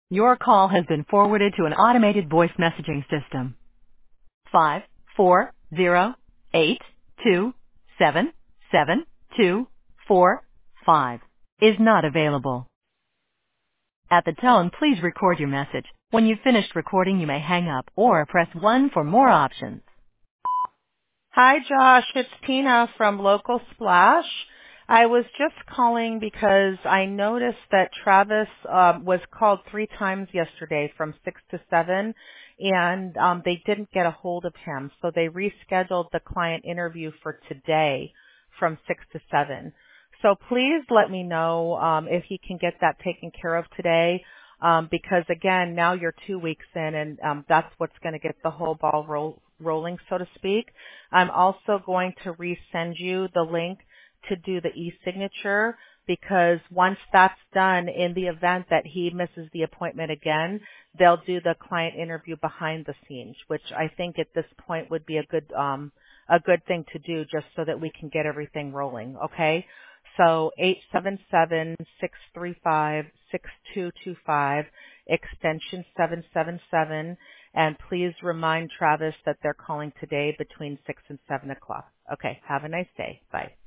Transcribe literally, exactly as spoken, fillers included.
Your call has been forwarded to an automated voice messaging system. Five, four, zero, eight, two, seven, seven, two, four, five is not available. At the tone, please record your message. When you've finished recording, you may hang up or press one for more options. Hi, Josh. It's Tina from Local Splash. I was just calling because I noticed that Travis um, was called three times yesterday from six to seven, and um, they didn't get a hold of him. So they rescheduled the client interview for today from six to seven. So please let me know um, if he can get that taken care of today. Um, because again, now you're two weeks in, and um, that's what's going to get the whole ball roll, rolling, so to speak. I'm also going to resend you the link to do the e-signature, because once that's done, in the event that he misses the appointment again, they'll do the client interview behind the scenes, which I think at this point would be a good um, a good thing to do, just so that we can get everything rolling. Okay. So eight seven seven, six three five, six two two five, extension seven seven seven, and please remind Travis that they're calling today between six and seven o'clock. Okay, have a nice day. Bye.